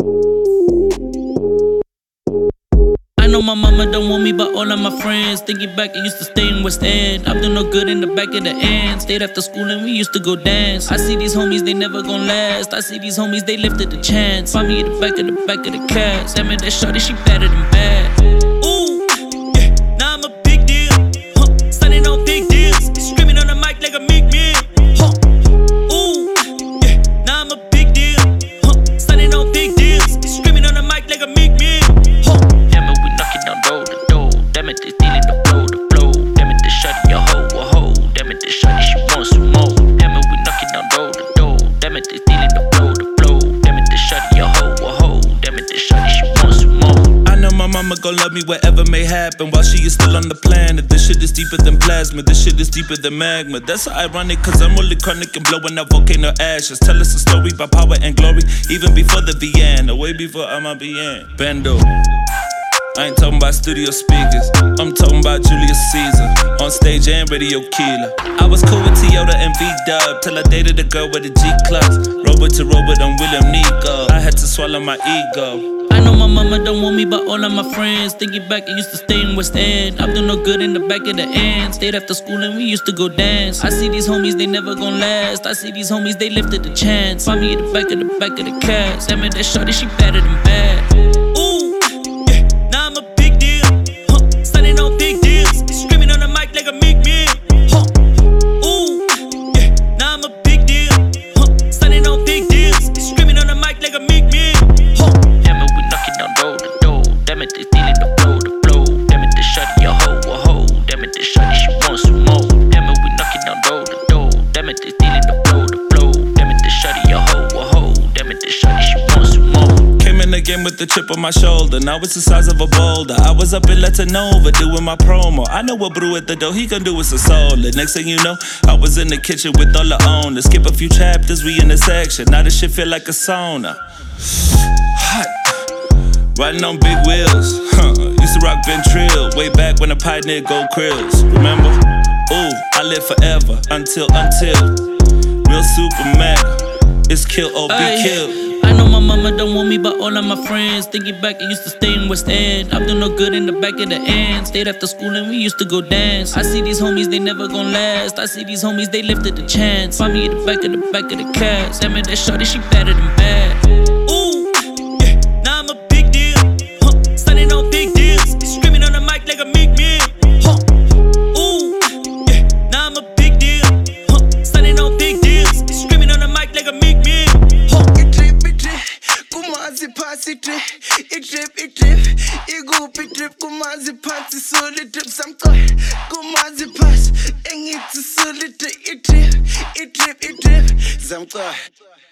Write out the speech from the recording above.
I know my mama don't want me, but all of my friends. Thinking back, I used to stay in West End. I'm doing no good in the back of the end. Stayed after school and we used to go dance. I see these homies, they never gon' last. I see these homies, they lifted the chance. Find me at the back of the cast. Damn it, that shorty, she better than bad. Ooh, yeah, now I'm a big deal. Standing on big deals. Screaming on the mic like a Meek Mill. Ooh, yeah, now I'm a big deal. Standing on big deals. Screaming on the mic like a Meek Mill. Damn it, they stealing the flow. Damn it, they shutting your hoe, a hoe. Damn it, they shutting, she wants some more. Damn it, we knocking down the door. Damn it, they stealing the flow. Damn it, they shutting your hoe, a hoe. Damn it, they shutting, she wants some more. I know my mama gon' love me whatever may happen while she is still on the planet. This shit is deeper than plasma, this shit is deeper than magma. That's so ironic, cause I'm really chronic and blowing out volcano ashes. Tell us a story about power and glory, even before the Vienna, way before I'm Bando. I ain't talking about studio speakers, I'm talking about Julius Caesar, on stage and radio killer. I was cool with Toyota and V-Dub, till I dated a girl with a G-Class. Robot to robot, I'm William Nico, I had to swallow my ego. I know my mama don't want me, but all of my friends. Thinking back, I used to stay in West End. I'm doing no good in the back of the end. Stayed after school and we used to go dance. I see these homies, they never gon' last. I see these homies, they lifted the chance. Find me at the back of the cast. Damn it, that shorty, she better than bad. Ooh, yeah, now I'm a big deal. Standing on big deals. Screaming on the mic like a Meek Mill. Ooh, yeah, now I'm a big deal. Standing on big deals. Screaming on the mic like a Meek Mill. Damn it, they stealing the flow. Damn it, they shutting your hoe, a hoe. Damn it, they shutting, she wants some more. Damn it, we knocking down the door. Damn it, they stealing the flow. Damn it, they shutting your hoe, a hoe. Damn it, they shutting, she wants some more. Came in the game with the chip on my shoulder, now it's the size of a boulder. I was up in Latinova doing my promo. I know what brew at the door, he gon' do is a solid. Next thing you know, I was in the kitchen with all the owners. Skip a few chapters, we in the section. Now this shit feel like a sauna. Hot. Riding on big wheels, used to rock Ventril, way back when I pioneered gold krills. Remember? Ooh, I live forever, until real super mega, it's kill or be killed. I know my mama don't want me, but all of my friends. Thinking back, I used to stay in West End. I'm doing no good in the back of the end. Stayed after school and we used to go dance. I see these homies, they never gon' last. I see these homies, they lifted the chance. Find me at the back of the cast. Damn it, that shorty, she better than bad. Ooh, yeah, now I'm a big deal. Standing on big deals. Screaming on the mic like a Meek Mill. Ooh, yeah, now I'm a big deal. Standing on big deals. Screaming on the mic like a Meek Mill. Kumazi pasi trip, it trip, igupi trip, kumazi pasi soli trip, samtoy, kumazi pas, engiti soli trip, it trip, samtoy.